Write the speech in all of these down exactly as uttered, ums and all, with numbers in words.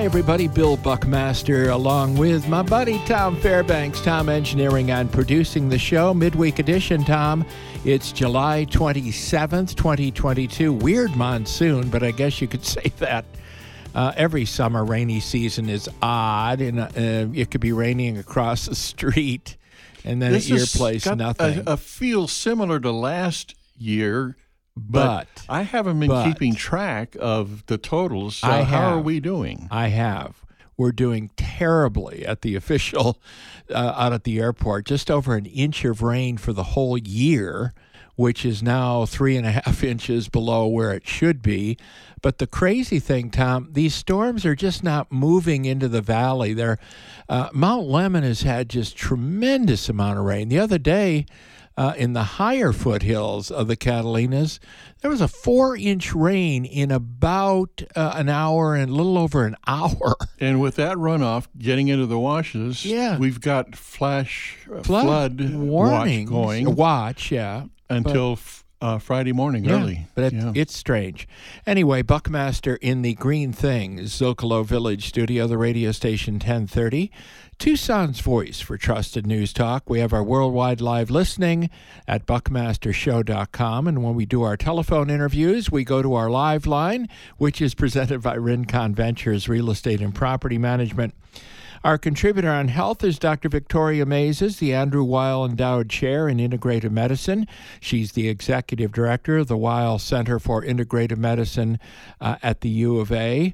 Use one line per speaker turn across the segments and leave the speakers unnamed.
everybody, Bill Buckmaster, along with my buddy Tom Fairbanks, Tom Engineering and producing the show. Midweek edition, Tom. It's July twenty-seventh, twenty twenty-two. Weird monsoon, but I guess you could say that. Uh, every summer rainy season is odd, and uh, it could be raining across the street, and then
this
at your place,
got
nothing.
A, a feel similar to last year,
but,
but I haven't been
but,
keeping track of the totals. So
I
how
have,
are we doing?
I have. We're doing terribly at the official uh, out at the airport. Just over an inch of rain for the whole year, which is now three and a half inches below where it should be. But the crazy thing, Tom, these storms are just not moving into the valley. They're, uh, Mount Lemmon has had just tremendous amount of rain. The other day, uh, in the higher foothills of the Catalinas, there was a four-inch rain in about uh, an hour and a little over an hour.
And with that runoff getting into the washes,
yeah.
we've got flash uh,
flood,
flood
warnings,
watch going.
Watch, yeah.
Until
but,
uh, Friday morning
yeah,
early.
But it,
yeah.
it's strange. Anyway, Buckmaster in the Green Things, Zocalo Village studio, the radio station ten thirty. Tucson's voice for trusted news talk. We have our worldwide live listening at buckmaster show dot com. And when we do our telephone interviews, we go to our live line, which is presented by Rincon Ventures Real Estate and Property Management. Our contributor on health is Doctor Victoria Maizes, the Andrew Weil Endowed Chair in Integrative Medicine. She's the Executive Director of the Weil Center for Integrative Medicine uh, at the U of A.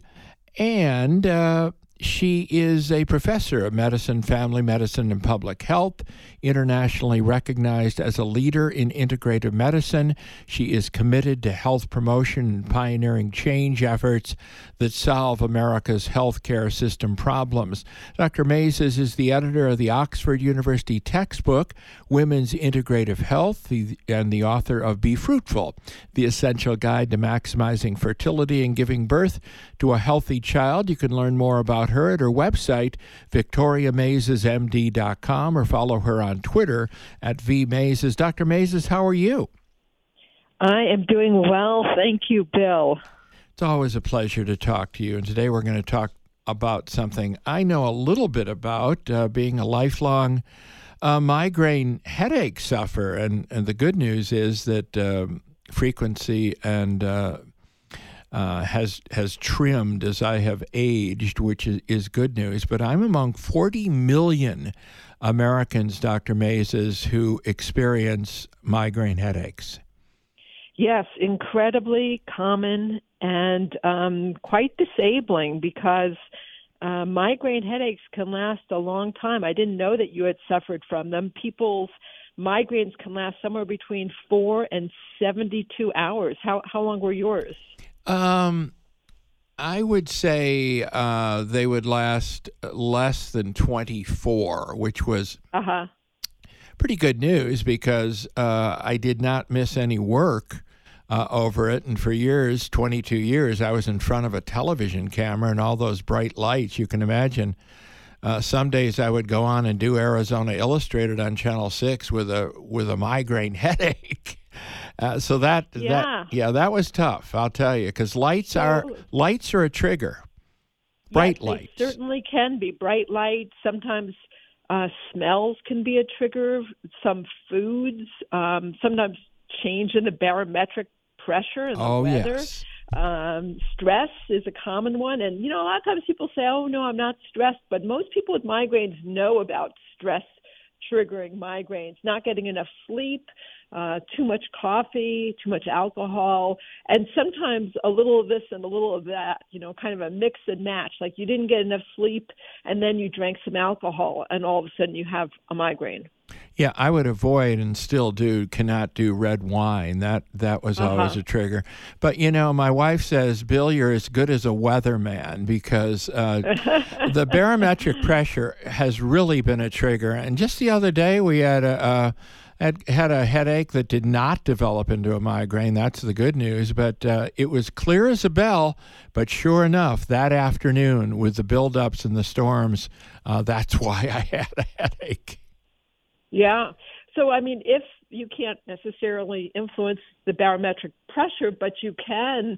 And uh, she is a professor of medicine, family medicine, and public health, internationally recognized as a leader in integrative medicine. She is committed to health promotion and pioneering change efforts that solve America's healthcare system problems. Doctor Maizes is the editor of the Oxford University textbook, Women's Integrative Health, and the author of Be Fruitful, the essential guide to maximizing fertility and giving birth to a healthy child. You can learn more about her at her website, victoria maizes m d dot com, or follow her on Twitter at vmaizes. Doctor Maizes, how are you?
I am doing well. Thank you, Bill.
It's always a pleasure to talk to you. And today we're going to talk about something I know a little bit about, uh, being a lifelong uh, migraine headache sufferer. And, and the good news is that um, frequency and uh, uh, has has trimmed as I have aged, which is, is good news. But I'm among forty million Americans, Doctor Maizes, who experience migraine headaches.
Yes, incredibly common and um, quite disabling because uh, migraine headaches can last a long time. I didn't know that you had suffered from them. People's migraines can last somewhere between four and seventy-two hours. How how long were yours?
Um, I would say uh, they would last less than twenty-four, which was
uh-huh.
pretty good news because uh, I did not miss any work uh, over it. And for years, twenty-two years, I was in front of a television camera and all those bright lights. You can imagine uh, some days I would go on and do Arizona Illustrated on Channel six with a with a migraine headache. Uh, so that,
yeah.
that, yeah, that was tough, I'll tell you, because lights
so,
are, lights are a trigger. Bright
yes,
lights.
They certainly can be. Bright lights, sometimes uh, smells can be a trigger, some foods, um, sometimes change in the barometric pressure and the
oh,
weather.
Yes.
Um, stress is a common one. And, you know, a lot of times people say, oh, no, I'm not stressed. But most people with migraines know about stress triggering migraines, not getting enough sleep, uh, too much coffee, too much alcohol, and sometimes a little of this and a little of that, you know, kind of a mix and match. Like you didn't get enough sleep and then you drank some alcohol and all of a sudden you have a migraine.
Yeah, I would avoid and still do, cannot do red wine. That that was
uh-huh.
always a trigger. But, you know, my wife says, Bill, you're as good as a weatherman because uh, the barometric pressure has really been a trigger. And just the other day we had a, uh, had, had a headache that did not develop into a migraine. That's the good news. But uh, it was clear as a bell. But sure enough, that afternoon with the buildups and the storms, uh, that's why I had a headache.
Yeah. So, I mean, if you can't necessarily influence the barometric pressure, but you can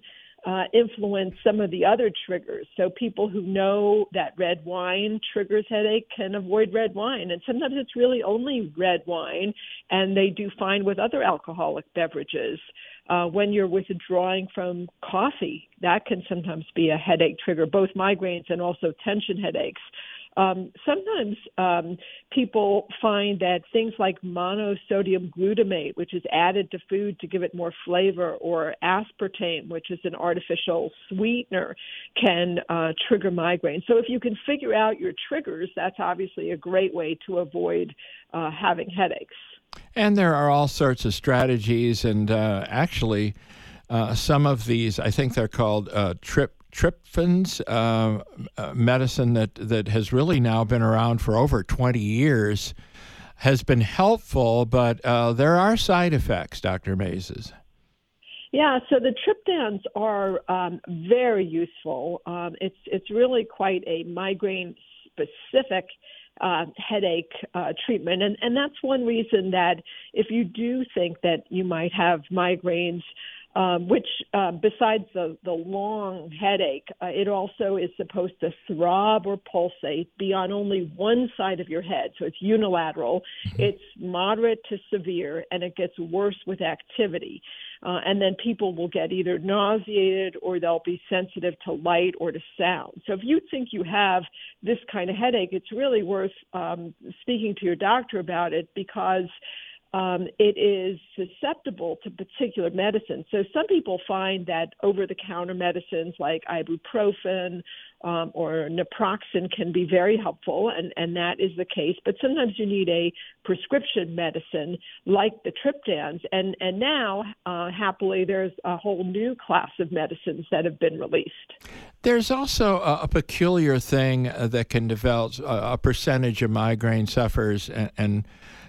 uh, influence some of the other triggers. So people who know that red wine triggers headache can avoid red wine. And sometimes it's really only red wine, and they do fine with other alcoholic beverages. Uh, when you're withdrawing from coffee, that can sometimes be a headache trigger, both migraines and also tension headaches. Um, sometimes um, people find that things like monosodium glutamate, which is added to food to give it more flavor, or aspartame, which is an artificial sweetener, can uh, trigger migraine. So if you can figure out your triggers, that's obviously a great way to avoid uh, having headaches.
And there are all sorts of strategies, and uh, actually uh, some of these, I think they're called uh, trip tryptophan's, uh, uh, medicine that, that has really now been around for over twenty years, has been helpful, but uh, there are side effects, Doctor Mazes.
Yeah, so the triptans are um, very useful. Um, it's it's really quite a migraine-specific uh, headache uh, treatment, and, and that's one reason that if you do think that you might have migraines, Um, which, uh, besides the, the long headache, uh, it also is supposed to throb or pulsate be on only one side of your head. So it's unilateral. Mm-hmm. It's moderate to severe, and it gets worse with activity. Uh, and then people will get either nauseated or they'll be sensitive to light or to sound. So if you think you have this kind of headache, it's really worth um, speaking to your doctor about it, because Um, it is susceptible to particular medicines. So some people find that over-the-counter medicines like ibuprofen um, or naproxen can be very helpful, and, and that is the case. But sometimes you need a prescription medicine like the triptans. And, and now, uh, happily, there's a whole new class of medicines that have been released.
There's also a, a peculiar thing uh, that can develop. A, a percentage of migraine sufferers, and, and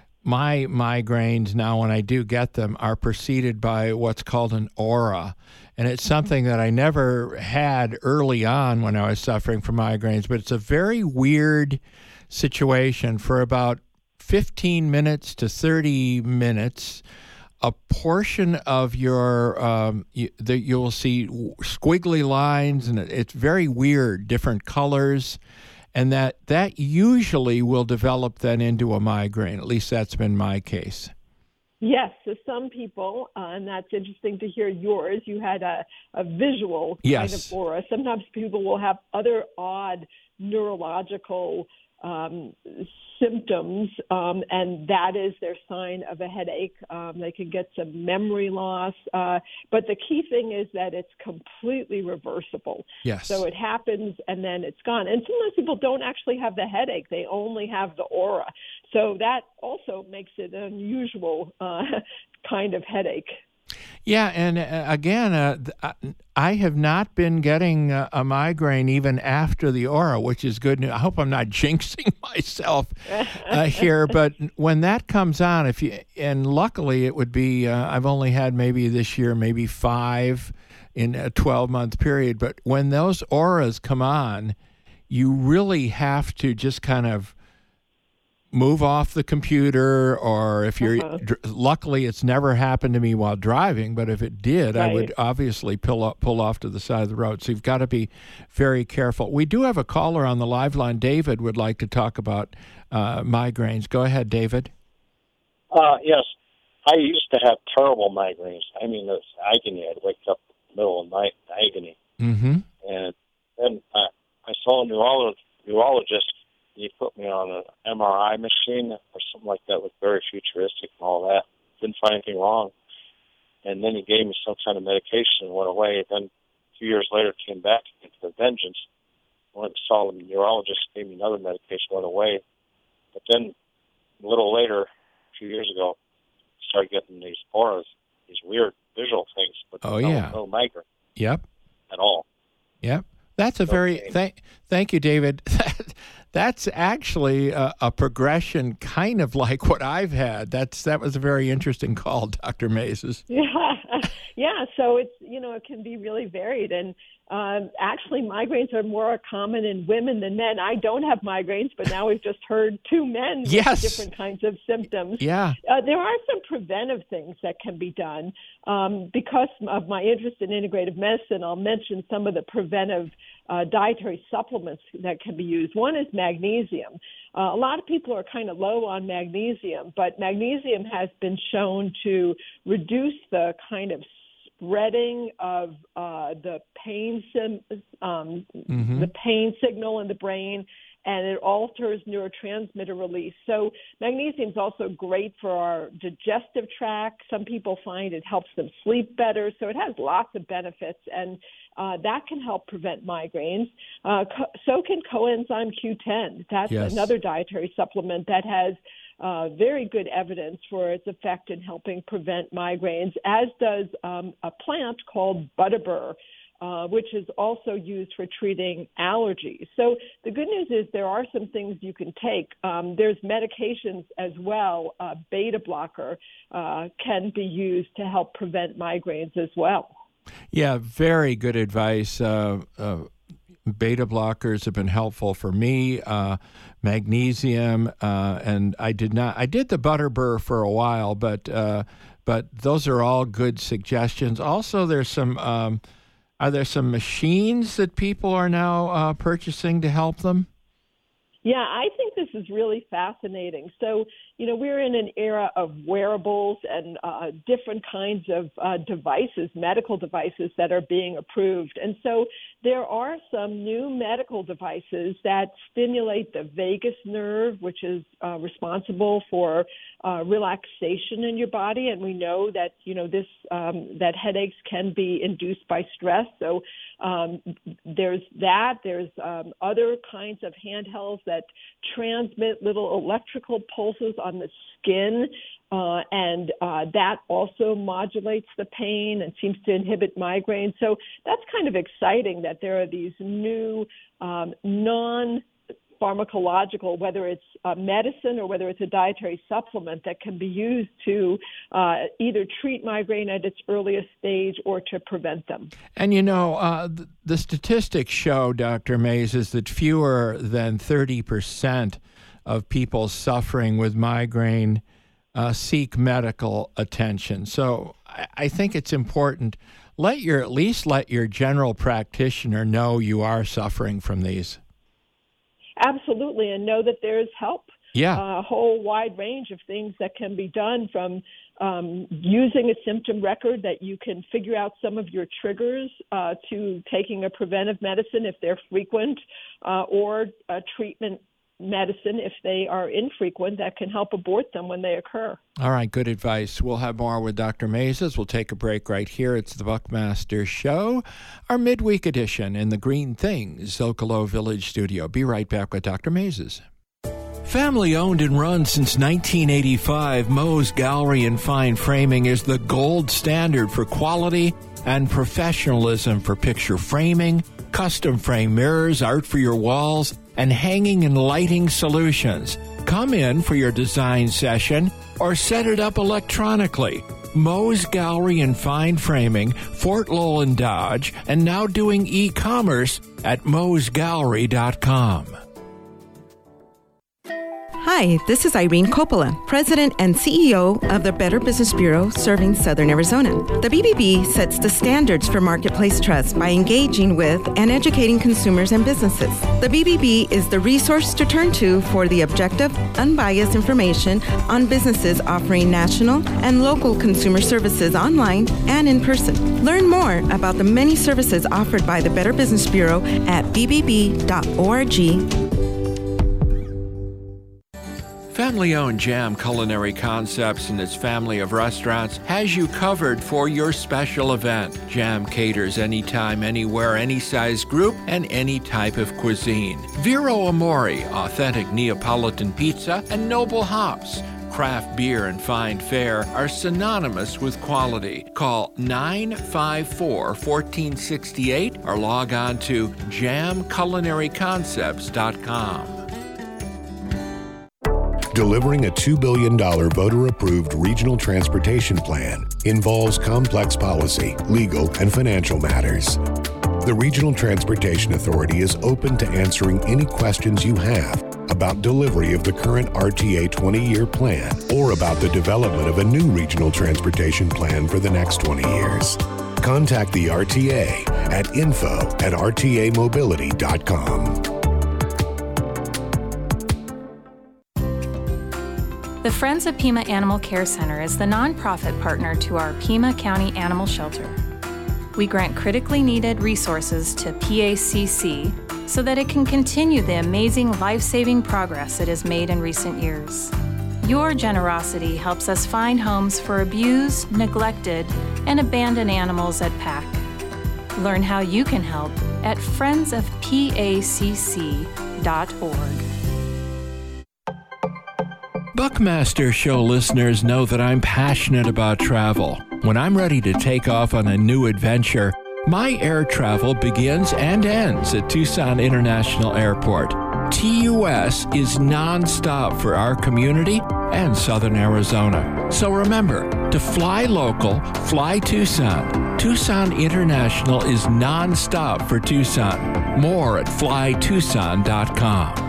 my migraines now, when I do get them, are preceded by what's called an aura. And it's something that I never had early on when I was suffering from migraines, but it's a very weird situation. For about fifteen minutes to thirty minutes, a portion of your, um, you, the, you'll see squiggly lines, and it's very weird, different colors. And that, that usually will develop then into a migraine. At least that's been my case.
Yes, so some people, uh, and that's interesting to hear yours, you had a, a visual kind
yes.
of aura. Sometimes people will have other odd neurological um, symptoms, um, and that is their sign of a headache. Um, they can get some memory loss, uh, but the key thing is that it's completely reversible.
Yes.
So it happens and then it's gone. And sometimes people don't actually have the headache. They only have the aura. So that also makes it an unusual uh, kind of headache.
Yeah, and uh, again, uh, I have not been getting uh, a migraine even after the aura, which is good news. I hope I'm not jinxing myself uh, here, but when that comes on, if you and luckily it would be, uh, I've only had maybe this year, maybe five in a twelve-month period, but when those auras come on, you really have to just kind of move off the computer, or if you're,
uh-huh.
dr- luckily it's never happened to me while driving, but if it did,
right.
I would obviously pull up, pull off to the side of the road. So you've got to be very careful. We do have a caller on the live line. David would like to talk about uh, migraines. Go ahead, David.
Uh, yes. I used to have terrible migraines. I mean, it was agony. I'd wake up in the middle of the night, agony.
Mm-hmm.
And then I, I saw a neurologist, neurologist he put me on an M R I machine or something like that, was very futuristic and all that. Didn't find anything wrong. And then he gave me some kind of medication and went away. Then a few years later, came back into the vengeance. Went and saw the neurologist, gave me another medication, went away. But then a little later, a few years ago, started getting these auras, these weird visual things, but
oh,
no,
yeah.
no migraine.
Yep.
At all.
Yep. That's a
no
very,
pain.
thank, thank you, David. That's actually a, a progression kind of like what I've had. That's That was a very interesting call, Doctor Mazes.
Yeah, yeah. So it's, you know, it can be really varied. And Um, actually, migraines are more common in women than men. I don't have migraines, but now we've just heard two men
yes.
with different kinds of symptoms.
Yeah.
Uh, there are some preventive things that can be done. Um, because of my interest in integrative medicine, I'll mention some of the preventive uh, dietary supplements that can be used. One is magnesium. Uh, a lot of people are kind of low on magnesium, but magnesium has been shown to reduce the kind of spreading of uh, the pain sim- um, mm-hmm. the pain signal in the brain, and it alters neurotransmitter release. So magnesium is also great for our digestive tract. Some people find it helps them sleep better. So it has lots of benefits, and uh, that can help prevent migraines. Uh, co- so can coenzyme Q ten. That's yes. another dietary supplement that has Uh, very good evidence for its effect in helping prevent migraines, as does um, a plant called butterbur, uh, which is also used for treating allergies. So the good news is there are some things you can take. Um, there's medications as well. Uh, beta blocker uh, can be used to help prevent migraines as well.
Yeah, very good advice. Uh, uh Beta blockers have been helpful for me. Uh, magnesium, uh, and I did not. I did the butterbur for a while, but uh, but those are all good suggestions. Also, there's some. Um, are there some machines that people are now uh, purchasing to help them?
Yeah, I think this is really fascinating. So, you know, we're in an era of wearables and uh, different kinds of uh, devices, medical devices that are being approved. And so there are some new medical devices that stimulate the vagus nerve, which is uh, responsible for uh, relaxation in your body. And we know that, you know, this um, that headaches can be induced by stress. So um, there's that. There's um, other kinds of handhelds that transmit little electrical pulses on the skin, uh, and uh, that also modulates the pain and seems to inhibit migraine. So that's kind of exciting that there are these new um, non pharmacological, whether it's a medicine or whether it's a dietary supplement that can be used to uh, either treat migraine at its earliest stage or to prevent them.
And, you know, uh, the, the statistics show, Doctor Mays, is that fewer than thirty percent of people suffering with migraine uh, seek medical attention. So I, I think it's important. Let your, at least let your general practitioner know you are suffering from these.
Absolutely, and know that there's help.
Yeah.
Uh, a whole wide range of things that can be done, from um, using a symptom record that you can figure out some of your triggers uh, to taking a preventive medicine if they're frequent, uh, or a treatment medicine if they are infrequent that can help abort them when they occur.
All right, good advice. We'll have more with Doctor Mazes. We'll take a break right here. It's the Buckmaster Show, our midweek edition in the Green Things Zocalo Village studio. Be right back with Doctor Mazes. Family owned and run since nineteen eighty-five, Moe's Gallery and Fine Framing is the gold standard for quality and professionalism for picture framing, custom frame mirrors, art for your walls, and hanging and lighting solutions. Come in for your design session or set it up electronically. Moe's Gallery and Fine Framing, Fort Lowell and Dodge, and now doing e-commerce at moes gallery dot com.
Hi, this is Irene Coppola, President and C E O of the Better Business Bureau serving Southern Arizona. The B B B sets the standards for marketplace trust by engaging with and educating consumers and businesses. The B B B is the resource to turn to for the objective, unbiased information on businesses offering national and local consumer services online and in person. Learn more about the many services offered by the Better Business Bureau at b b b dot org.
Family-owned Jam Culinary Concepts and its family of restaurants has you covered for your special event. Jam caters anytime, anywhere, any size group, and any type of cuisine. Vero Amore, authentic Neapolitan pizza, and Noble Hops. Craft beer and fine fare are synonymous with quality. Call nine five four, one four six eight or log on to jam culinary concepts dot com.
Delivering a two billion dollars voter-approved regional transportation plan involves complex policy, legal, and financial matters. The Regional Transportation Authority is open to answering any questions you have about delivery of the current R T A twenty-year plan or about the development of a new regional transportation plan for the next twenty years. Contact the R T A at info at r t a mobility dot com.
The Friends of Pima Animal Care Center is the nonprofit partner to our Pima County Animal Shelter. We grant critically needed resources to P A C C so that it can continue the amazing life-saving progress it has made in recent years. Your generosity helps us find homes for abused, neglected, and abandoned animals at P A C. Learn how you can help at friends of p a c c dot org.
Buckmaster Show listeners know that I'm passionate about travel. When I'm ready to take off on a new adventure, my air travel begins and ends at Tucson International Airport. T U S is nonstop for our community and Southern Arizona. So remember, to fly local, fly Tucson. Tucson International is nonstop for Tucson. More at fly tucson dot com.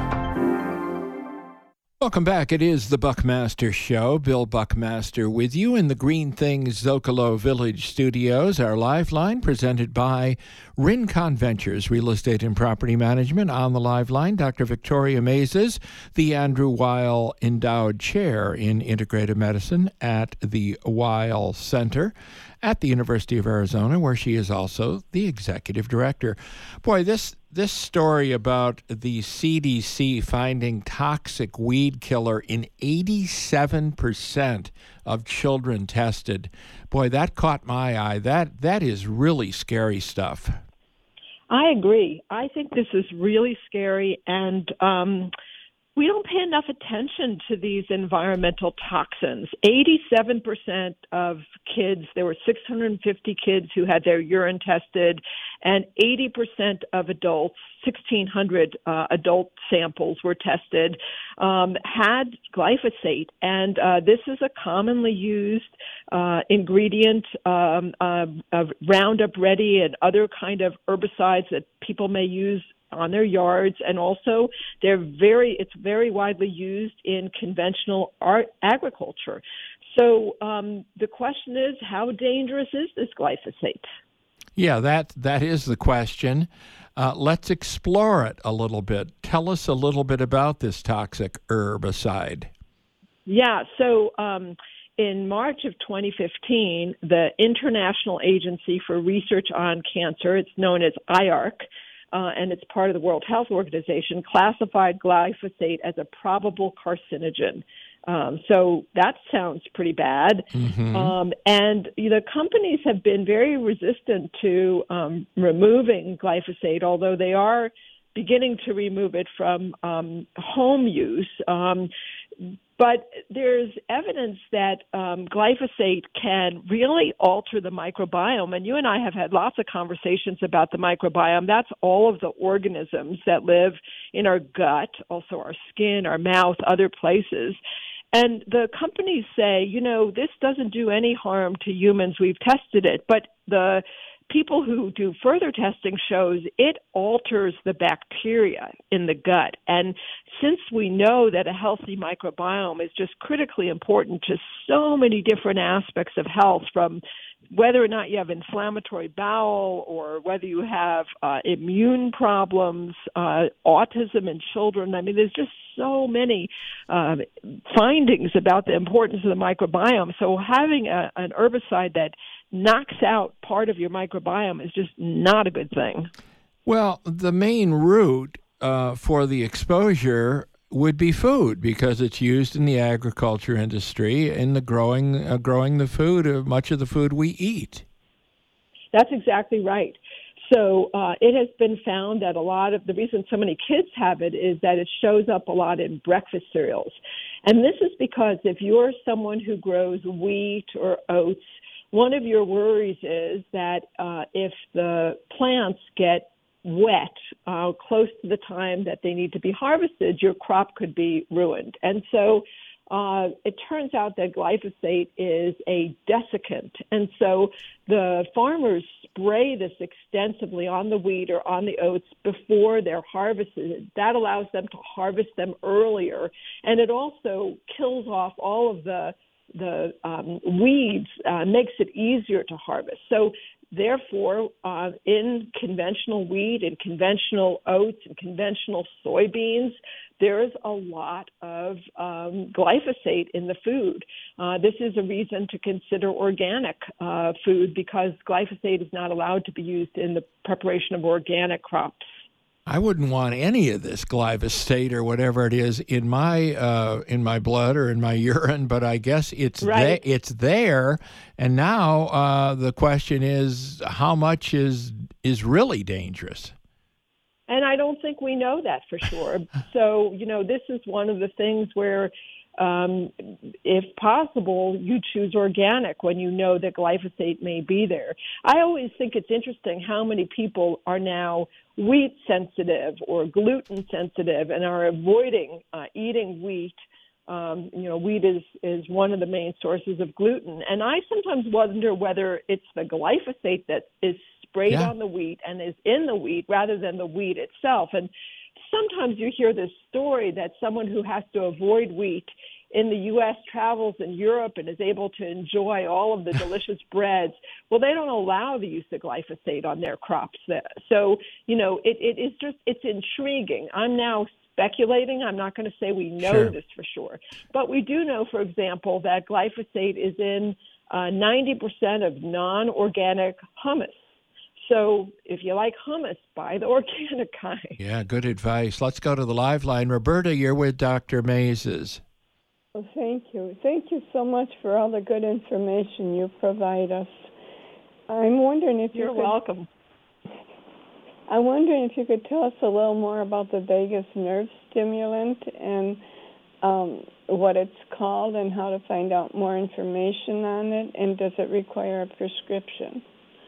Welcome back. It is the Buckmaster Show. Bill Buckmaster with you in the Green Things Zocalo Village studios. Our live line presented by Rincon Ventures, Real Estate and Property Management. On the live line, Doctor Victoria Mazes, the Andrew Weil Endowed Chair in Integrative Medicine at the Weil Center at the University of Arizona, where she is also the executive director. Boy, this this story about the C D C finding toxic weed killer in eighty-seven percent of children tested, boy, that caught my eye. That that is really scary stuff.
I agree. I think this is really scary, and um, we don't pay enough attention to these environmental toxins. eighty-seven percent of kids, there were six hundred fifty kids who had their urine tested, and eighty percent of adults, sixteen hundred uh, adult samples were tested, um, had glyphosate. And uh, this is a commonly used uh, ingredient um, uh, of Roundup Ready and other kind of herbicides that people may use on their yards, and also they're very it's very widely used in conventional art agriculture. So um, the question is, how dangerous is this glyphosate?
Yeah, that that is the question. Uh, let's explore it a little bit. Tell us a little bit about this toxic herbicide. Yeah,
so um, in March of twenty fifteen, the International Agency for Research on Cancer, it's known as I A R C, Uh, and it's part of the World Health Organization, classified glyphosate as a probable carcinogen. Um, so that sounds pretty bad. Mm-hmm. Um, and you know, the companies have been very resistant to um, removing glyphosate, although they are beginning to remove it from um, home use. Um, But there's evidence that um, glyphosate can really alter the microbiome. And you and I have had lots of conversations about the microbiome. That's all of the organisms that live in our gut, also our skin, our mouth, other places. And the companies say, you know, this doesn't do any harm to humans. We've tested it. But the people who do further testing shows it alters the bacteria in the gut. And since we know that a healthy microbiome is just critically important to so many different aspects of health, from whether or not you have inflammatory bowel or whether you have uh, immune problems, uh, autism in children. I mean, there's just so many uh, findings about the importance of the microbiome. So having a, an herbicide that knocks out part of your microbiome is just not a good thing.
Well, the main route uh, for the exposure would be food, because it's used in the agriculture industry in the growing uh, growing the food, uh, much of the food we eat.
That's exactly right. So uh, it has been found that a lot of the reason so many kids have it is that it shows up a lot in breakfast cereals. And this is because if you're someone who grows wheat or oats, one of your worries is that uh, if the plants get wet uh, close to the time that they need to be harvested, your crop could be ruined. And so uh, it turns out that glyphosate is a desiccant. And so the farmers spray this extensively on the wheat or on the oats before they're harvested. That allows them to harvest them earlier. And it also kills off all of the the um, weeds, uh, makes it easier to harvest. So therefore, uh, in conventional wheat and conventional oats and conventional soybeans, there's a lot of um, glyphosate in the food. Uh, this is a reason to consider organic uh, food because glyphosate is not allowed to be used in the preparation of organic crops.
I wouldn't want any of this glyphosate or whatever it is in my uh, in my blood or in my urine, but I guess it's
right.
the, it's there, and now uh, the question is how much is is really dangerous.
And I don't think we know that for sure. So, you know, this is one of the things where, um, if possible, you choose organic when you know that glyphosate may be there. I always think it's interesting how many people are now wheat sensitive or gluten sensitive and are avoiding uh, eating wheat. Um, you know, wheat is, is one of the main sources of gluten. And I sometimes wonder whether it's the glyphosate that is sprayed yeah. on the wheat and is in the wheat rather than the wheat itself. And sometimes you hear this story that someone who has to avoid wheat in the U S travels in Europe and is able to enjoy all of the delicious breads. Well, they don't allow the use of glyphosate on their crops. So, you know, it, it is just, it's intriguing. I'm now speculating. I'm not going to say we know
sure.
this for sure. But we do know, for example, that glyphosate is in uh, ninety percent of non-organic hummus. So if you like hummus, buy the organic kind.
Yeah, good advice. Let's go to the live line. Roberta, you're with Doctor Mazes.
Well, thank you. Thank you so much for all the good information you provide us. I'm wondering if you
You're
could,
welcome.
I'm wondering if you could tell us a little more about the vagus nerve stimulant and um, what it's called and how to find out more information on it, and does it require a prescription?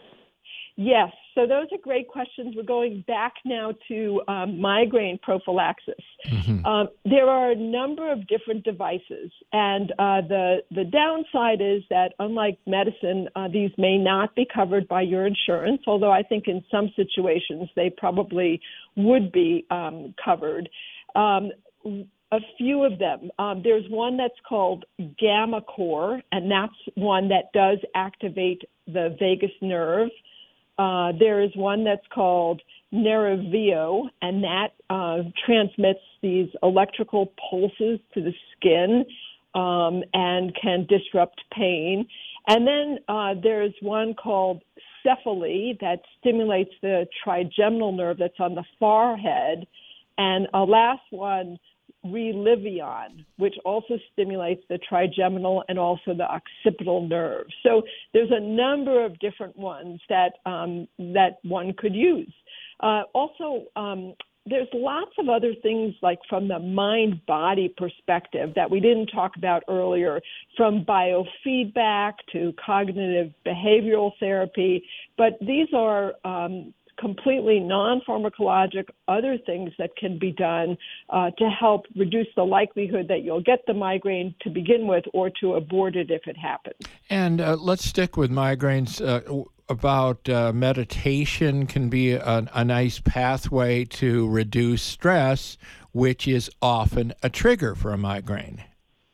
Yes, so those are great questions. We're going back now to um, migraine prophylaxis. Mm-hmm. Um, there are a number of different devices, and uh, the the downside is that unlike medicine, uh, these may not be covered by your insurance, although I think in some situations they probably would be um, covered. Um, a few of them. Um, there's one that's called GammaCore, and that's one that does activate the vagus nerve. Uh, there is one that's called Nervio, and that uh, transmits these electrical pulses to the skin um, and can disrupt pain. And then uh, there's one called Cephaly that stimulates the trigeminal nerve that's on the forehead. And a last one, Relivion, which also stimulates the trigeminal and also the occipital nerve. So there's a number of different ones that um, that one could use. Uh, also, um, there's lots of other things like from the mind-body perspective that we didn't talk about earlier, from biofeedback to cognitive behavioral therapy. But these are um, completely non-pharmacologic, other things that can be done uh, to help reduce the likelihood that you'll get the migraine to begin with or to abort it if it happens.
And uh, let's stick with migraines. Uh, about uh, meditation can be a, a nice pathway to reduce stress, which is often a trigger for a migraine.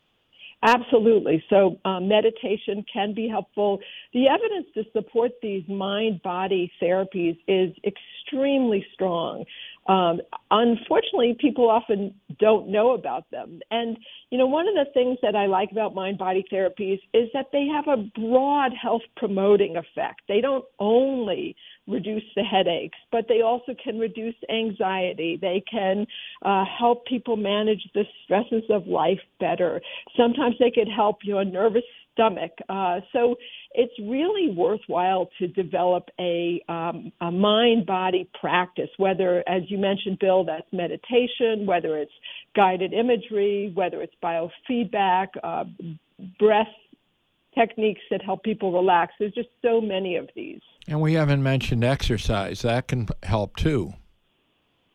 Absolutely. So um, meditation can be helpful. The evidence to support these mind-body therapies is extremely strong. Um, unfortunately, people often don't know about them. And, you know, one of the things that I like about mind-body therapies is that they have a broad health-promoting effect. They don't only reduce the headaches, but they also can reduce anxiety. They can uh, help people manage the stresses of life better. Sometimes they could help, you know, a nervous stomach. Uh, so it's really worthwhile to develop a, um, a mind-body practice, whether, as you mentioned, Bill, that's meditation, whether it's guided imagery, whether it's biofeedback, uh, breath techniques that help people relax. There's just so many of these.
And we haven't mentioned exercise. That can help too.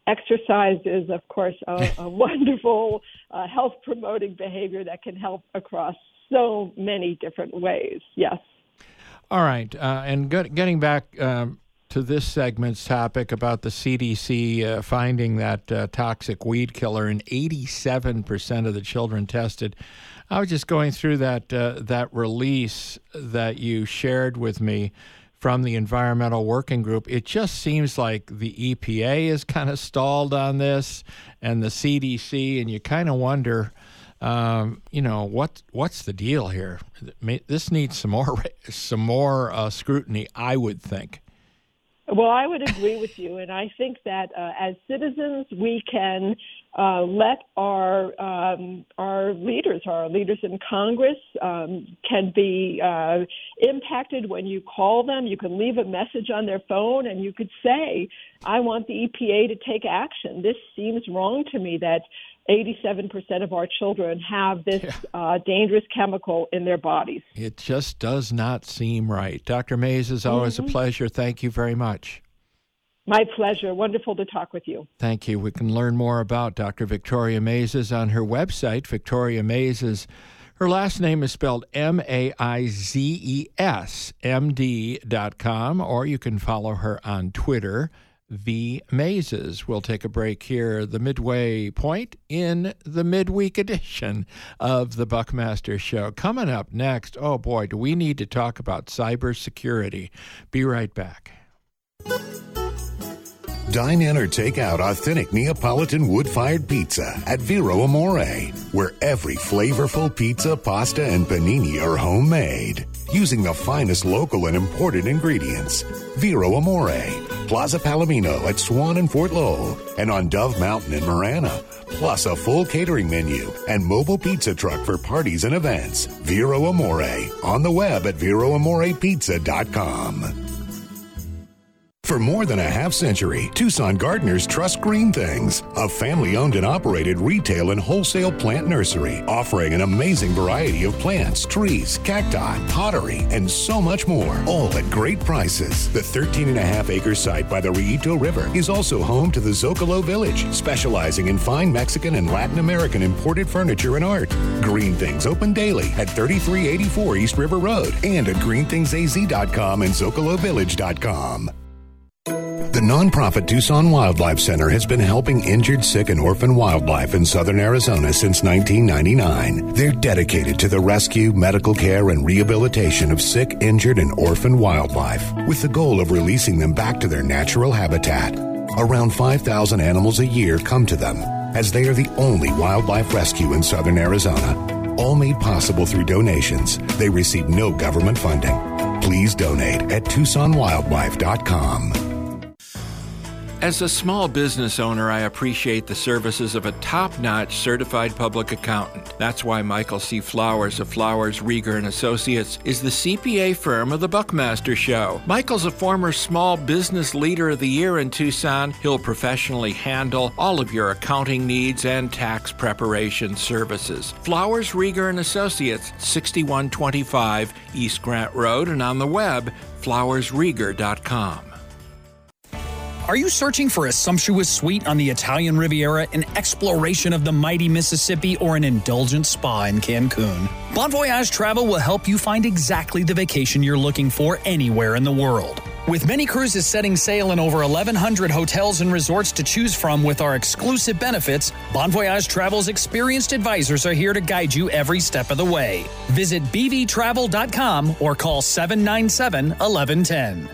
exercise is, of course, a, a wonderful uh, health-promoting behavior that can help across so many different ways. Yes.
All right. Uh, and get, getting back um, to this segment's topic about the C D C uh, finding that uh, toxic weed killer in eighty-seven percent of the children tested, I was just going through that uh, that release that you shared with me from the Environmental Working Group. It just seems like the E P A is kind of stalled on this and the C D C, and you kind of wonder, um, you know, what what's the deal here? This needs some more some more uh, scrutiny, I would think.
Well, I would agree with you, and I think that uh, as citizens, we can uh, let our um, our leaders, our leaders in Congress, um, can be uh, impacted when you call them. You can leave a message on their phone, and you could say, "I want the E P A to take action. This seems wrong to me that eighty-seven percent of our children have this yeah. uh, dangerous chemical in their bodies."
It just does not seem right. Doctor Mays, is always mm-hmm. a pleasure. Thank you very much.
My pleasure. Wonderful to talk with you.
Thank you. We can learn more about Doctor Victoria Maizes on her website, Victoria Maizes. Her last name is spelled M A I Z E S, M D dot com, or you can follow her on Twitter, V Maizes. We'll take a break here, the midway point in the midweek edition of the Buckmaster Show. Coming up next, oh boy, do we need to talk about cybersecurity. Be right back.
Dine in or take out authentic Neapolitan wood-fired pizza at Vero Amore, where every flavorful pizza, pasta, and panini are homemade, using the finest local and imported ingredients. Vero Amore, Plaza Palomino at Swan and Fort Lowell, and on Dove Mountain in Marana, plus a full catering menu and mobile pizza truck for parties and events. Vero Amore, on the web at vero amore pizza dot com. For more than a half century, Tucson gardeners trust Green Things, a family-owned and operated retail and wholesale plant nursery offering an amazing variety of plants, trees, cacti, pottery, and so much more, all at great prices. The thirteen and a half acre site by the Rillito River is also home to the Zocalo Village, specializing in fine Mexican and Latin American imported furniture and art. Green Things open daily at thirty-three eighty-four East River Road and at green things a z dot com and zocalo village dot com. The nonprofit Tucson Wildlife Center has been helping injured, sick, and orphan wildlife in southern Arizona since nineteen ninety-nine. They're dedicated to the rescue, medical care, and rehabilitation of sick, injured, and orphan wildlife, with the goal of releasing them back to their natural habitat. Around five thousand animals a year come to them, as they are the only wildlife rescue in southern Arizona. All made possible through donations. They receive no government funding. Please donate at tucson wildlife dot com.
As a small business owner, I appreciate the services of a top-notch certified public accountant. That's why Michael C. Flowers of Flowers, Rieger and Associates is the C P A firm of the Buckmaster Show. Michael's a former Small Business Leader of the Year in Tucson. He'll professionally handle all of your accounting needs and tax preparation services. Flowers, Rieger and Associates, sixty-one twenty-five East Grant Road, and on the web, flowers rieger dot com.
Are you searching for a sumptuous suite on the Italian Riviera, an exploration of the mighty Mississippi, or an indulgent spa in Cancun? Bon Voyage Travel will help you find exactly the vacation you're looking for anywhere in the world. With many cruises setting sail in over eleven hundred hotels and resorts to choose from with our exclusive benefits, Bon Voyage Travel's experienced advisors are here to guide you every step of the way. Visit b v travel dot com or call seven nine seven, one one one zero.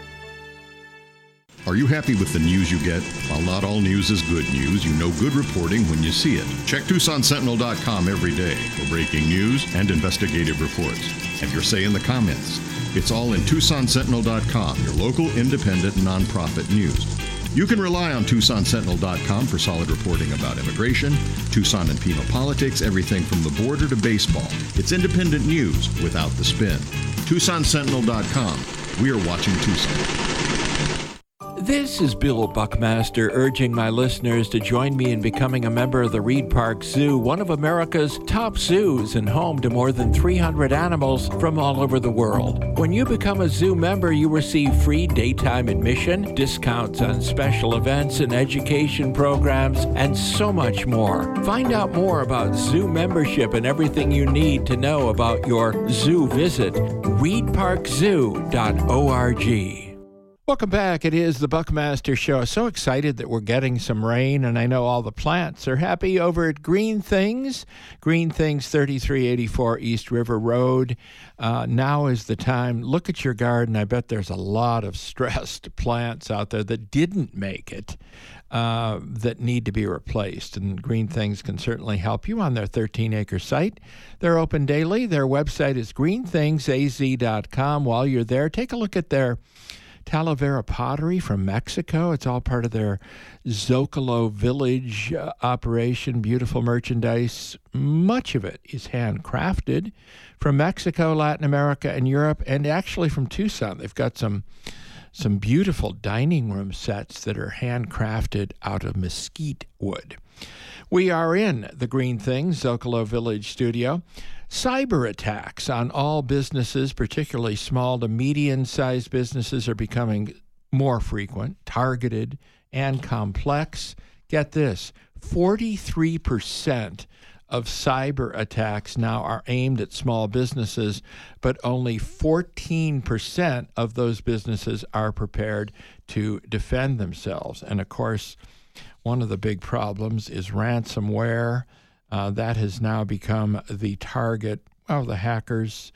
Are you happy with the news you get? While not all news is good news, you know good reporting when you see it. Check Tucson Sentinel dot com every day for breaking news and investigative reports. Have your say in the comments. It's all in Tucson Sentinel dot com, your local independent nonprofit news. You can rely on Tucson Sentinel dot com for solid reporting about immigration, Tucson and Pima politics, everything from the border to baseball. It's independent news without the spin. Tucson Sentinel dot com. We are watching Tucson.
This is Bill Buckmaster urging my listeners to join me in becoming a member of the Reed Park Zoo, one of America's top zoos and home to more than three hundred animals from all over the world. When you become a zoo member, you receive free daytime admission, discounts on special events and education programs, and so much more. Find out more about zoo membership and everything you need to know about your zoo visit. reed park zoo dot org. Welcome back. It is the Buckmaster Show. So excited that we're getting some rain, and I know all the plants are happy over at Green Things. Green Things, thirty-three eighty-four East River Road. Uh, now is the time. Look at your garden. I bet there's a lot of stressed plants out there that didn't make it, uh, that need to be replaced. And Green Things can certainly help you on their thirteen-acre site. They're open daily. Their website is green things a z dot com. While you're there, take a look at their Talavera pottery from Mexico. It's all part of their Zocalo Village uh, operation. Beautiful merchandise. Much of it is handcrafted from Mexico, Latin America, and Europe, and actually from Tucson. They've got some some beautiful dining room sets that are handcrafted out of mesquite wood. We are in the Green Things Zocalo Village studio. Cyber attacks on all businesses, particularly small to medium-sized businesses, are becoming more frequent, targeted, and complex. Get this, forty-three percent of cyber attacks now are aimed at small businesses, but only fourteen percent of those businesses are prepared to defend themselves. And of course, one of the big problems is ransomware. Uh, that has now become the target. Well, the hackers,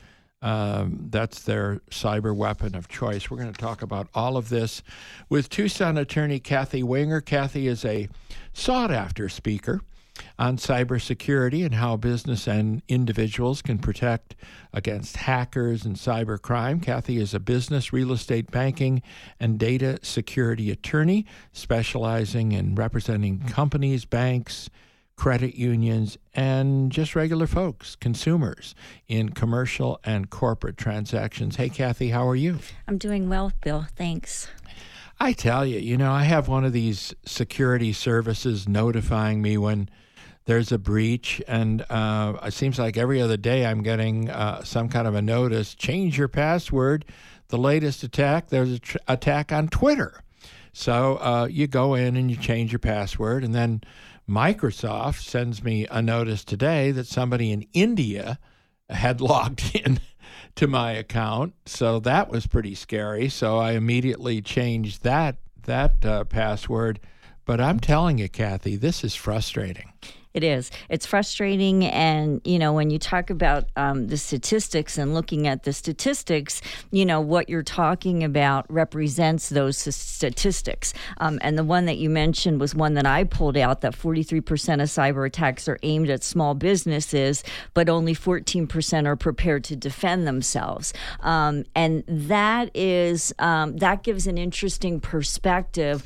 um, that's their cyber weapon of choice. We're going to talk about all of this with Tucson attorney Kathy Winger. Kathy is a sought-after speaker on cybersecurity and how business and individuals can protect against hackers and cybercrime. Kathy is a business, real estate banking, and data security attorney specializing in representing companies, banks, credit unions, and just regular folks, consumers, in commercial and corporate transactions. Hey, Kathy, how are you?
I'm doing well, Bill. Thanks.
I tell you, you know, I have one of these security services notifying me when there's a breach, and uh, it seems like every other day I'm getting uh, some kind of a notice, change your password. The latest attack, there's an tr- attack on Twitter. So uh, you go in and you change your password, and then Microsoft sends me a notice today that somebody in India had logged in to my account. So that was pretty scary. So I immediately changed that that uh, password. But I'm telling you, Kathy, this is frustrating.
It is. It's frustrating. And, you know, when you talk about um, the statistics and looking at the statistics, you know, what you're talking about represents those statistics. Um, and the one that you mentioned was one that I pulled out, that forty-three percent of cyber attacks are aimed at small businesses, but only fourteen percent are prepared to defend themselves. Um, and that is, um, that gives an interesting perspective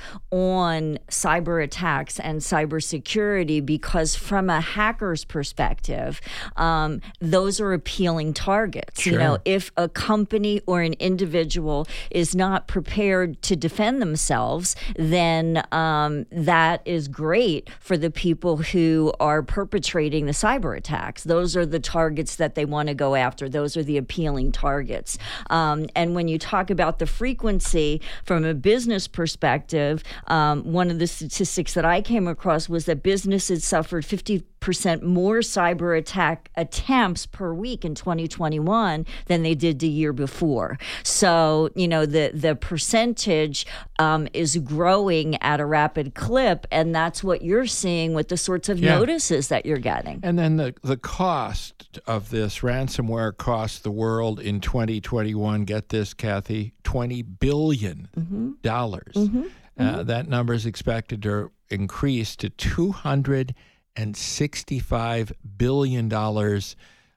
on cyber attacks and cybersecurity, because from a hacker's perspective, um, those are appealing targets.
Sure.
You know, if a company or an individual is not prepared to defend themselves, then um, that is great for the people who are perpetrating the cyber attacks. Those are the targets that they want to go after. Those are the appealing targets. Um, and when you talk about the frequency from a business perspective, um, one of the statistics that I came across was that businesses suffered fifty percent more cyber attack attempts per week in twenty twenty-one than they did the year before. So, you know, the, the percentage um, is growing at a rapid clip, and that's what you're seeing with the sorts of
yeah.
notices that you're getting.
And then the, the cost of this ransomware cost the world in twenty twenty-one, get this, Kathy, twenty billion dollars. Mm-hmm. Mm-hmm. Uh, mm-hmm. That number is expected to increase to two hundred sixty-five billion dollars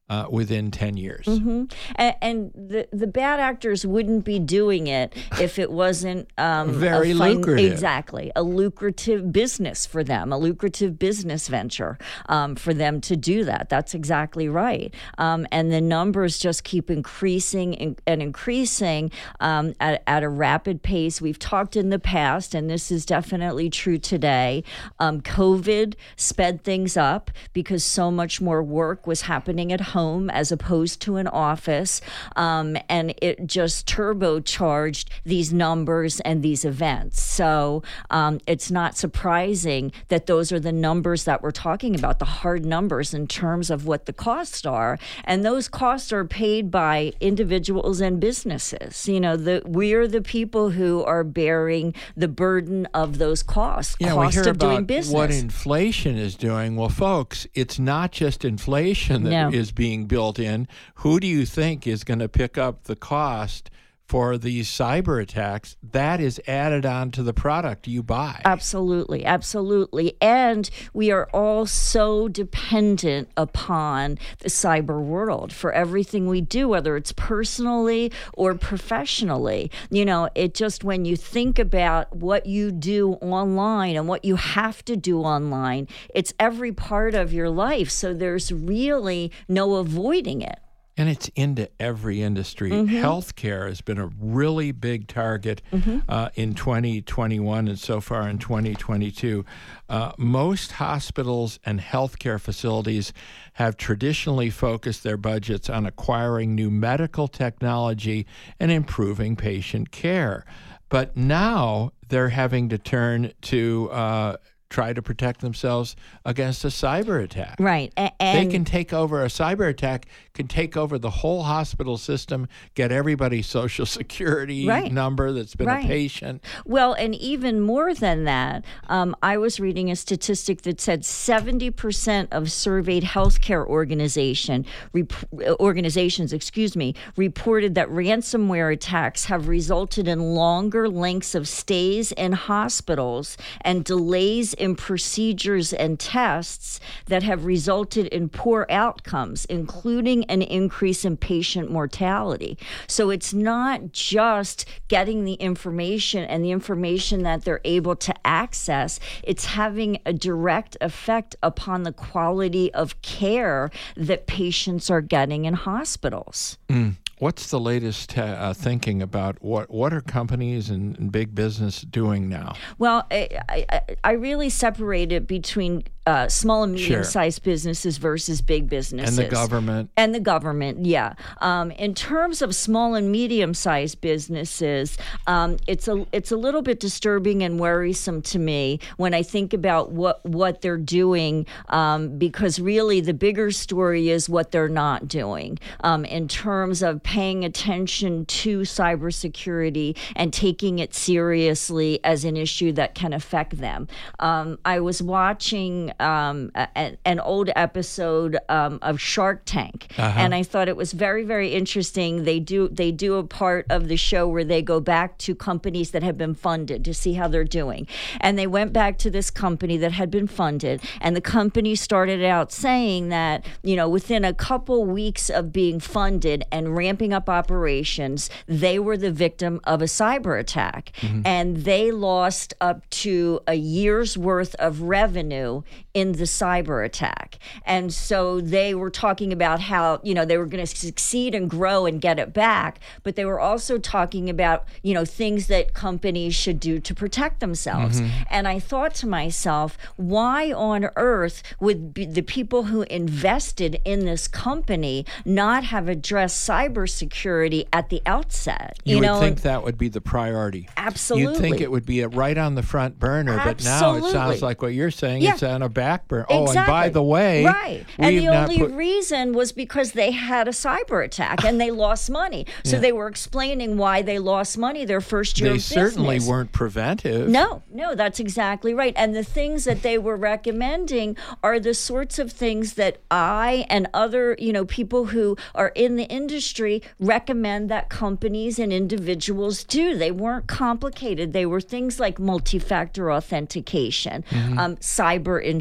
uh, within ten years.
Mm-hmm. And, and the the bad actors wouldn't be doing it if it wasn't um,
very
a fin-
lucrative.
Exactly, a lucrative business for them, a lucrative business venture um, for them to do that. That's exactly right. Um, and the numbers just keep increasing and, and increasing um, at, at a rapid pace. We've talked in the past, and this is definitely true today. Um, COVID sped things up because so much more work was happening at home as opposed to an office, um, and it just turbocharged these numbers and these events. So um, it's not surprising that those are the numbers that we're talking about, the hard numbers in terms of what the costs are, and those costs are paid by individuals and businesses. You know, the we're the people who are bearing the burden of those costs.
Yeah,
cost
we hear
of doing
about
business.
what inflation is doing. Well, folks, it's not just inflation that
No.
is being built in. Who do you think is going to pick up the cost for these cyber attacks? That is added on to the product you buy.
Absolutely, absolutely. And we are all so dependent upon the cyber world for everything we do, whether it's personally or professionally. You know, it just, when you think about what you do online and what you have to do online, it's every part of your life. So there's really no avoiding it.
And it's into every industry.
Mm-hmm.
Healthcare has been a really big target
Mm-hmm.
uh, in twenty twenty-one and so far in twenty twenty-two. Uh, most hospitals and healthcare facilities have traditionally focused their budgets on acquiring new medical technology and improving patient care. But now they're having to turn to uh, try to protect themselves against a cyber attack.
Right. A-
They
and
can take over, a cyber attack can take over the whole hospital system, get everybody's social security
Right.
number that's been
Right.
a patient.
Well, and even more than that, um, I was reading a statistic that said seventy percent of surveyed healthcare organization rep- organizations, excuse me, reported that ransomware attacks have resulted in longer lengths of stays in hospitals and delays in procedures and tests that have resulted in poor outcomes, including an increase in patient mortality. So it's not just getting the information and the information that they're able to access, it's having a direct effect upon the quality of care that patients are getting in hospitals.
Mm. What's the latest uh, thinking about what, what are companies and, and big business doing now?
Well, I, I, I really separate it between uh, small and medium-sized
Sure.
businesses versus big businesses.
And the government.
And the government, yeah. Um, in terms of small and medium-sized businesses, um, it's a it's a little bit disturbing and worrisome to me when I think about what what they're doing, um, because really the bigger story is what they're not doing um, in terms of paying attention to cybersecurity and taking it seriously as an issue that can affect them. Um, I was watching um, a, an old episode um, of Shark Tank,
Uh-huh.
and I thought it was very, very interesting. They do they do a part of the show where they go back to companies that have been funded to see how they're doing. And they went back to this company that had been funded, and the company started out saying that, you know, within a couple weeks of being funded and ramping up operations, they were the victim of a cyber attack.
Mhm.
And they lost up to a year's worth of revenue in the cyber attack. And so they were talking about how, you know, they were going to succeed and grow and get it back, but they were also talking about, you know, things that companies should do to protect themselves.
Mhm.
And I thought to myself, why on earth would be the people who invested in this company not have addressed cybersecurity at the outset?
You,
You,
would
know,
think that would be the priority.
Absolutely.
You'd think it would be right on the front burner, but now it
Absolutely.
sounds like what you're saying,
Yeah.
it's on a back burner. Oh, and by
Exactly.
the way,
right. And
we've
the
not
only
put-
reason was because they had a cyber attack and they lost money. So
Yeah.
they were explaining why they lost money their first year
they
of
certainly
business.
weren't preventive.
No, no, that's exactly right. And the things that they were recommending are the sorts of things that I and other, you know, people who are in the industry recommend that companies and individuals do. They weren't complicated. They were things like multi-factor authentication,
Mhm.
um, cyber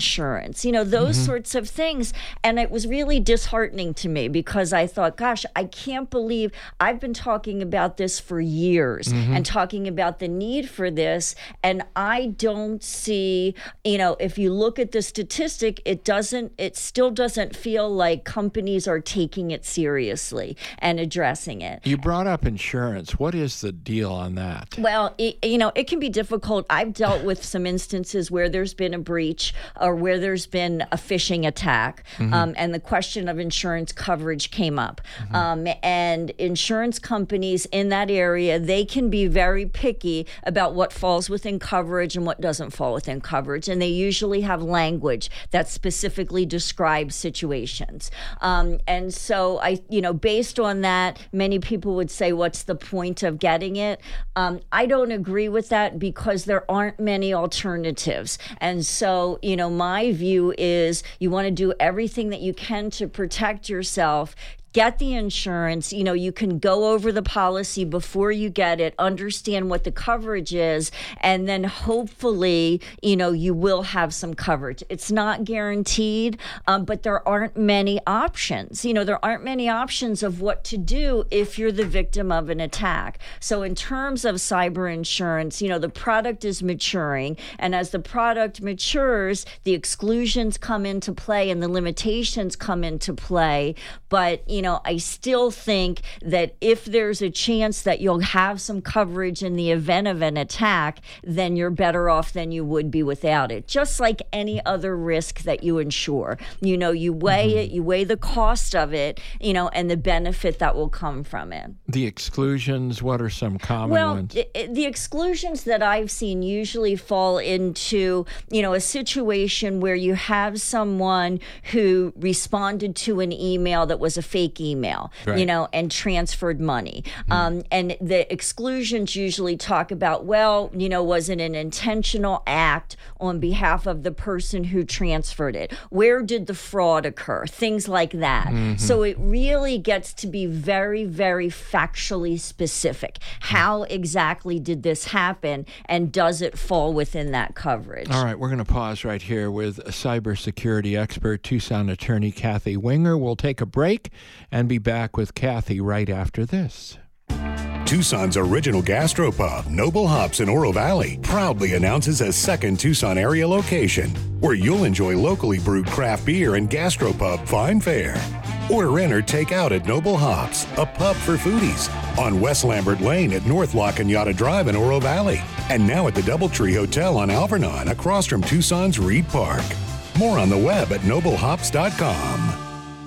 insurance, you know, those mm-hmm. sorts of things. And it was really disheartening to me because I thought, gosh, I can't believe I've been talking about this for years mm-hmm. and talking about the need for this. And I don't see, you know, if you look at the statistic, it doesn't, it still doesn't feel like companies are taking it seriously and addressing it.
You brought up insurance. What is the deal on that?
Well, it, you know, it can be difficult. I've dealt with some instances where there's been a breach or where there's been a phishing attack, mm-hmm. um, and the question of insurance coverage came up. Mm-hmm. Um, and insurance companies in that area, they can be very picky about what falls within coverage and what doesn't fall within coverage. And they usually have language that specifically describes situations. Um, and so, I, you know, based on that, many people would say, what's the point of getting it? Um, I don't agree with that because there aren't many alternatives. And so, you know, my view is you want to do everything that you can to protect yourself. Get the insurance. You know, you can go over the policy before you get it, understand what the coverage is, and then hopefully, you know, you will have some coverage. It's not guaranteed, um, but there aren't many options. You know, there aren't many options of what to do if you're the victim of an attack. So in terms of cyber insurance, you know, the product is maturing, and as the product matures, the exclusions come into play and the limitations come into play. But, you know, know, I still think that if there's a chance that you'll have some coverage in the event of an attack, then you're better off than you would be without it. Just like any other risk that you insure. You know, you weigh mm-hmm. it, you weigh the cost of it, you know, and the benefit that will come from it.
The exclusions, what are some common
well,
ones?
Well, the exclusions that I've seen usually fall into, you know, a situation where you have someone who responded to an email that was a fake email, right. you know, and transferred money. Mm-hmm. Um, and the exclusions usually talk about, well, you know, was it an intentional act on behalf of the person who transferred it? Where did the fraud occur? Things like that. Mm-hmm. So it really gets to be very, very factually specific. How exactly did this happen, and does it fall within that coverage?
All right, we're going to pause right here with a cybersecurity expert, Tucson attorney Kathy Winger. We'll take a break and be back with Kathy right after this.
Tucson's original gastropub, Noble Hops in Oro Valley, proudly announces a second Tucson area location where you'll enjoy locally brewed craft beer and gastropub fine fare. Order in or take out at Noble Hops, a pub for foodies, on West Lambert Lane at North La Cañada Drive in Oro Valley, and now at the Doubletree Hotel on Alvernon across from Tucson's Reed Park. More on the web at noble hops dot com.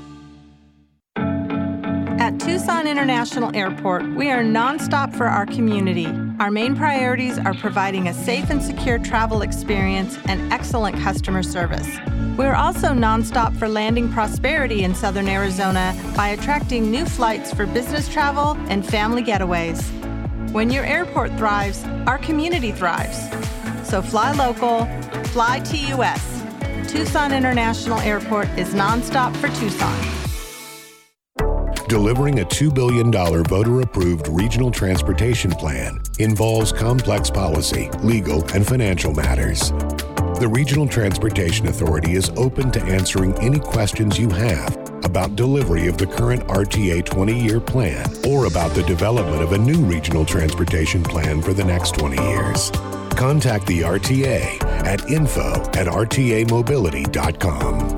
At Tucson International Airport, we are nonstop for our community. Our main priorities are providing a safe and secure travel experience and excellent customer service. We're also nonstop for landing prosperity in Southern Arizona by attracting new flights for business travel and family getaways. When your airport thrives, our community thrives. So fly local, fly T U S. Tucson International Airport is nonstop for Tucson.
Delivering a two billion dollars voter-approved regional transportation plan involves complex policy, legal, and financial matters. The Regional Transportation Authority is open to answering any questions you have about delivery of the current R T A twenty-year plan or about the development of a new regional transportation plan for the next twenty years. Contact the R T A at info at r t a mobility dot com.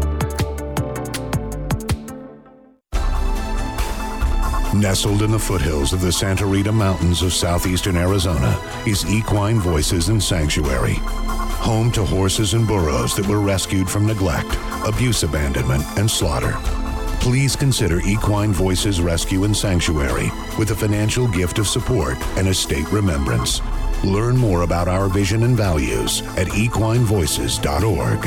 Nestled in the foothills of the Santa Rita Mountains of southeastern Arizona is Equine Voices and Sanctuary, home to horses and burros that were rescued from neglect, abuse, abandonment, and slaughter. Please consider Equine Voices Rescue and Sanctuary with a financial gift of support and a state remembrance. Learn more about our vision and values at equine voices dot org.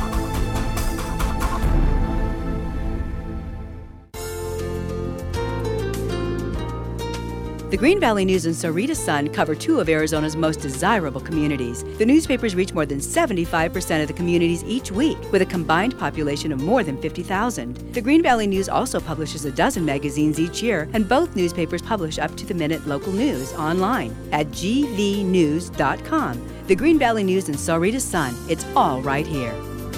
The Green Valley News and Sahuarita Sun cover two of Arizona's most desirable communities. The newspapers reach more than seventy-five percent of the communities each week, with a combined population of more than fifty thousand. The Green Valley News also publishes a dozen magazines each year, and both newspapers publish up-to-the-minute local news online at g v news dot com. The Green Valley News and Sahuarita Sun, it's all right here.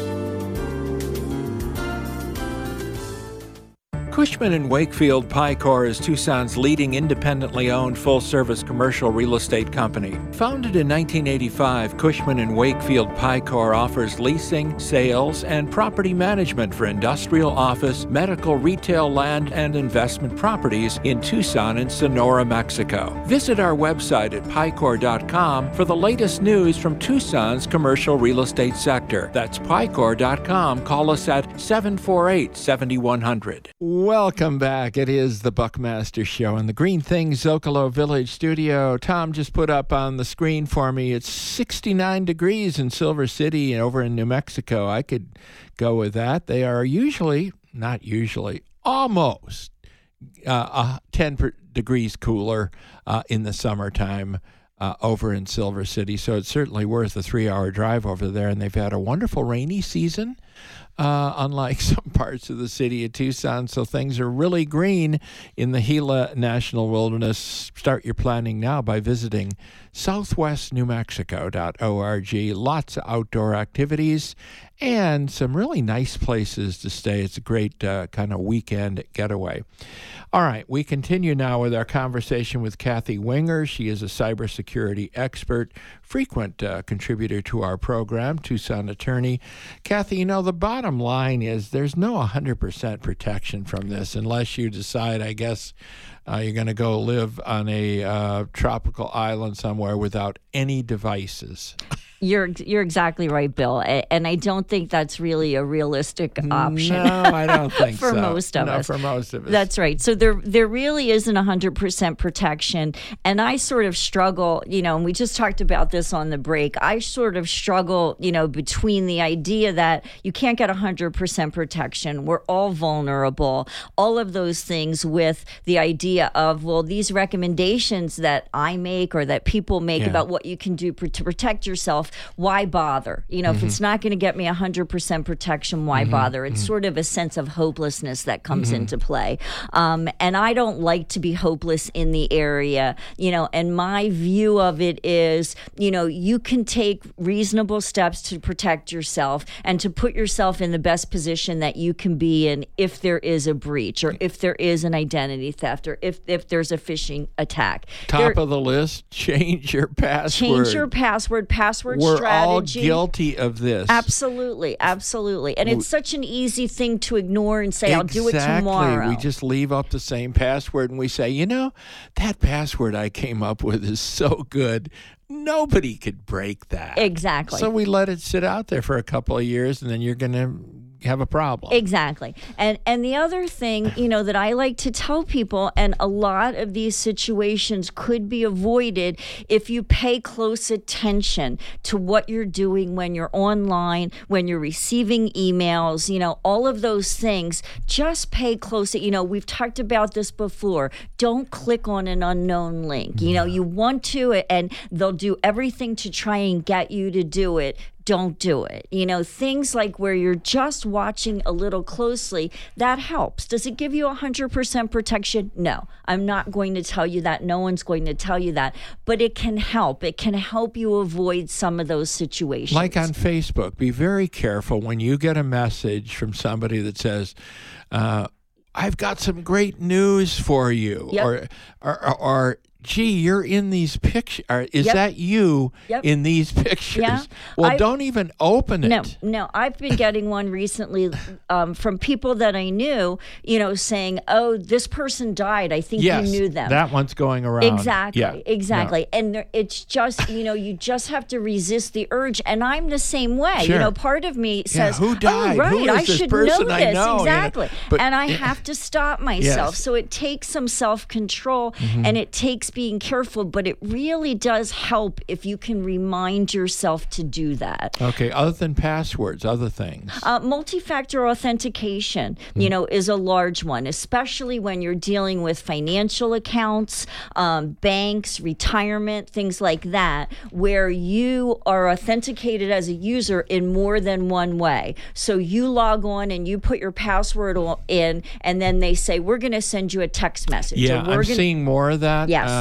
Cushman and Wakefield Picor is Tucson's leading independently owned full-service commercial real estate company. Founded in nineteen eighty-five, Cushman and Wakefield Picor offers leasing, sales, and property management for industrial, office, medical, retail, land, and investment properties in Tucson and Sonora, Mexico. Visit our website at picor dot com for the latest news from Tucson's commercial real estate sector. That's picor dot com. Call us at seven four eight, seven one zero zero. Welcome back. It is the Buckmaster Show in the Green Things Zocalo Village studio. Tom just put up on the screen for me, it's sixty-nine degrees in Silver City and over in New Mexico. I could go with that. They are usually, not usually, almost uh, uh, ten per- degrees cooler uh, in the summertime uh, over in Silver City. So it's certainly worth a three-hour drive over there. And they've had a wonderful rainy season. Uh, unlike some parts of the city of Tucson. So things are really green in the Gila National Wilderness. Start your planning now by visiting southwest new mexico dot org. Lots of outdoor activities and some really nice places to stay. It's a great uh, kind of weekend getaway. All right, we continue now with our conversation with Kathy Winger. She is a cybersecurity expert, frequent uh, contributor to our program, Tucson attorney. Kathy, you know, the bottom line is there's no one hundred percent protection from this unless you decide, I guess, uh, you're going to go live on a uh, tropical island somewhere without any devices.
You're you're exactly right, Bill, and I don't think that's really a realistic option.
No, I don't think
for
so.
most of
no,
us.
for most of us.
That's right. So there there really isn't one hundred percent protection, and I sort of struggle, you know, and we just talked about this on the break. I sort of struggle, you know, between the idea that you can't get one hundred percent protection, we're all vulnerable, all of those things, with the idea of, well, these recommendations that I make or that people make
Yeah.
about what you can do pr- to protect yourself. Why bother? You know,
Mhm.
if it's not going to get me one hundred percent protection, why
Mhm.
bother? It's
Mhm.
sort of a sense of hopelessness that comes
Mhm.
into play. Um, and I don't like to be hopeless in the area, you know, and my view of it is, you know, you can take reasonable steps to protect yourself and to put yourself in the best position that you can be in if there is a breach or if there is an identity theft or if, if there's a phishing attack.
Top
There-
of the list, change your password.
Change your password, password
We're
strategy.
all guilty of this.
Absolutely, absolutely. And
We-
it's such an easy thing to ignore and say, I'll do it
Exactly.
tomorrow.
We just leave up the same password and we say, you know, that password I came up with is so good. Nobody could break that.
Exactly.
So we let it sit out there for a couple of years and then you're going to have a problem.
Exactly. And and the other thing, you know, that I like to tell people, and a lot of these situations could be avoided if you pay close attention to what you're doing when you're online, when you're receiving emails, you know, all of those things. Just pay close. You know, we've talked about this before. Don't click on an unknown link. You know, you want to, and they'll do everything to try and get you to do it. Don't do it. You know, things like where you're just watching a little closely, that helps. Does it give you one hundred percent protection? No. I'm not going to tell you that. No one's going to tell you that. But it can help. It can help you avoid some of those situations.
Like on Facebook, be very careful when you get a message from somebody that says, uh, I've got some great news for you.
Yep.
Or, or, or, or gee, you're in these pictures. Is
Yep.
that you
Yep.
in these pictures?
Yeah.
Well,
I-
don't even open it.
No, no. I've been getting one recently um, from people that I knew, you know, saying, oh, this person died. I think
Yes,
you knew them.
that one's going around.
Exactly,
Yeah.
exactly.
Yeah.
And there, it's just, you know, you just have to resist the urge. And I'm the same way.
Sure.
You know, part of me says,
who died?
oh, right,
Who is
I
this
should
person
know
I
this.
know, you know?
Exactly.
But-
and I have to stop myself.
Yes.
So it takes some self-control
Mhm.
and it takes being careful, but it really does help if you can remind yourself to do that.
Okay, other than passwords, other things.
Uh, multi-factor authentication, you know, is a large one, especially when you're dealing with financial accounts, um, banks, retirement, things like that, where you are authenticated as a user in more than one way. So you log on and you put your password o- in, and then they say, we're going to send you a text message. or
Yeah,
we're
I'm
gonna-
seeing more of that.
Yes.
Uh,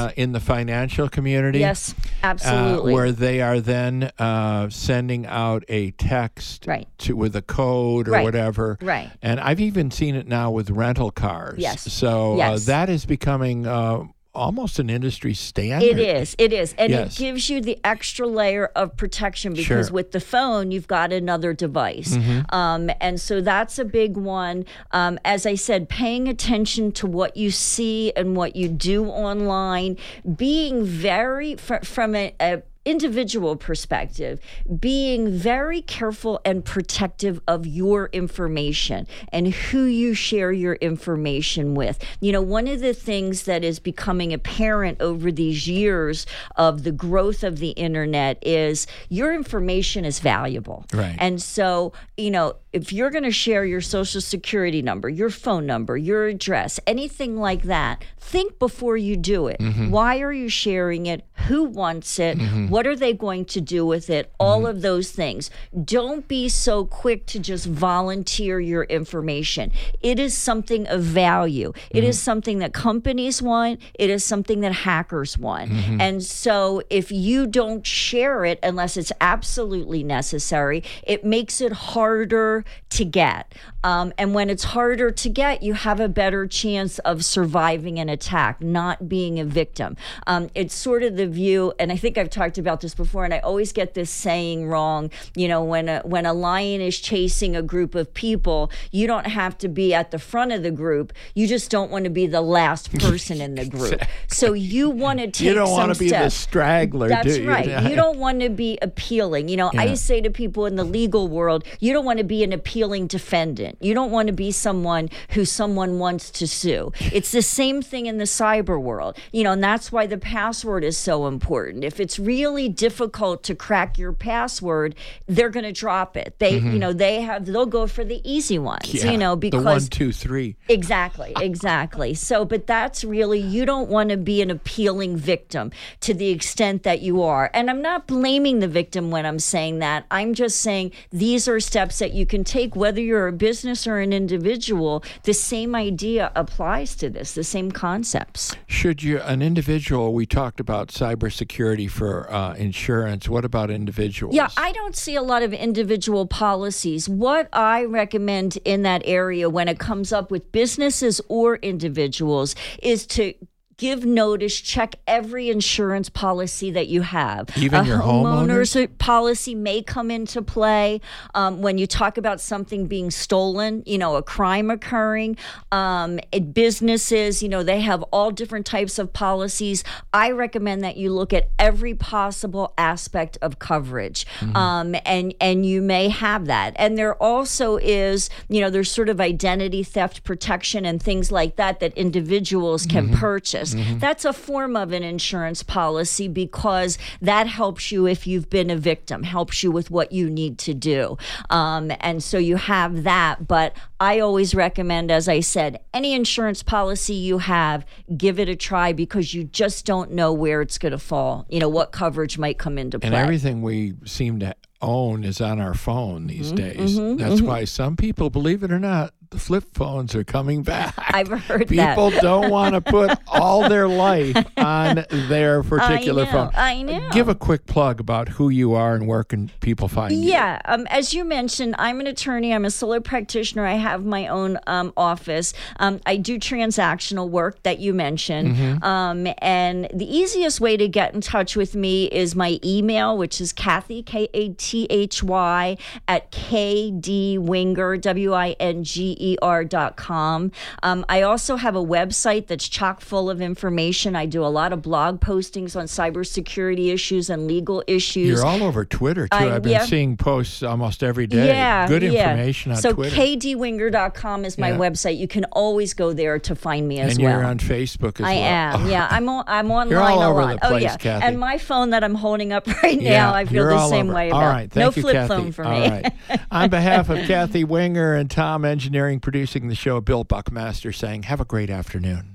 uh, in the financial community.
Yes, absolutely.
Uh, where they are then uh, sending out a text
right.
to with a code or
right.
whatever.
Right.
And I've even seen it now with rental cars.
Yes.
So
yes.
Uh, that is becoming uh, almost an industry standard.
It is. It is. And
yes.
it gives you the extra layer of protection because
sure.
with the phone, you've got another device.
Mm-hmm.
Um, and so that's a big one. Um, as I said, paying attention to what you see and what you do online, being very, fr- from a, a individual perspective, being very careful and protective of your information and who you share your information with. You know, one of the things that is becoming apparent over these years of the growth of the internet is your information is valuable.
Right.
And so, you know, if you're going to share your social security number, your phone number, your address, anything like that, think before you do it.
Mm-hmm.
Why are you sharing it? Who wants it?
Mm-hmm.
What are they going to do with it? All mm-hmm. of those things. Don't be so quick to just volunteer your information. It is something of value. Mm-hmm. It is something that companies want. It is something that hackers want. Mm-hmm. And so if you don't share it unless it's absolutely necessary, it makes it harder to get. Um, and when it's harder to get, you have a better chance of surviving an attack, not being a victim. Um, it's sort of the view, and I think I've talked about this before, and I always get this saying wrong, you know, when a, when a lion is chasing a group of people, you don't have to be at the front of the group. You just don't want to be the last person in the group. Exactly. So you want to take some steps.
You don't want to be the straggler,
That's
do you?
right. You don't want to be appealing. You know, yeah. I say to people in the legal world, you don't want to be an appealing defendant. You don't want to be someone who someone wants to sue. It's the same thing in the cyber world. You know, and that's why the password is so important. If it's really difficult to crack your password, they're going to drop it. They, mm-hmm. you know, they have, they'll go for the easy ones,
yeah,
you know, because.
The one, two, three.
Exactly, exactly. So, but that's really, you don't want to be an appealing victim to the extent that you are. And I'm not blaming the victim when I'm saying that. I'm just saying these are steps that you can take, whether you're a business or an individual. The same idea applies to this, the same concepts.
Should you, an individual, we talked about cybersecurity for uh, insurance. What about individuals?
Yeah, I don't see a lot of individual policies. What I recommend in that area when it comes up with businesses or individuals is to give notice, check every insurance policy that you have.
Even
a
your
homeowner's
homeowners?
policy may come into play um, when you talk about something being stolen, you know, a crime occurring. Um, it, businesses, you know, they have all different types of policies. I recommend that you look at every possible aspect of coverage. Mm-hmm. Um, and, and you may have that. And there also is, you know, there's sort of identity theft protection and things like that that individuals can mm-hmm. purchase. Mm-hmm. That's a form of an insurance policy because that helps you if you've been a victim, helps you with what you need to do. Um, and so you have that. But I always recommend, as I said, any insurance policy you have, give it a try because you just don't know where it's going to fall, you know, what coverage might come into play.
And everything we seem to own is on our phone these
mm-hmm,
days.
Mm-hmm,
That's
mm-hmm.
why some people, believe it or not, the flip phones are coming back.
I've heard
people
that.
People don't want to put all their life on their particular
I know,
phone.
I know.
Give a quick plug about who you are and where can people find you.
Yeah, um, as you mentioned, I'm an attorney. I'm a solo practitioner. I have my own um, office. Um, I do transactional work that you mentioned.
Mm-hmm.
Um, and the easiest way to get in touch with me is my email, which is Kathy, K A T H Y, at K D Winger, W I N G E R dot com. Um, I also have a website that's chock full of information. I do a lot of blog postings on cybersecurity issues and legal issues.
You're all over Twitter, too.
I,
I've been
yeah.
seeing posts almost every day.
Yeah,
Good
yeah.
information on
so
Twitter.
So K D Winger dot com is my
yeah.
website. You can always go there to find me as
and
well.
And you're on Facebook as
I
well.
I am, yeah. I'm on, I'm online
you're all
a
over
lot.
The place,
oh, yeah.
Kathy.
And my phone that I'm holding up right
yeah,
now, I feel the same
over.
way about.
All right, thank
no
you,
flip
Kathy.
phone for
all
me.
Right. On behalf of Kathy Winger and Tom Engineering producing the show, Bill Buckmaster saying, have a great afternoon.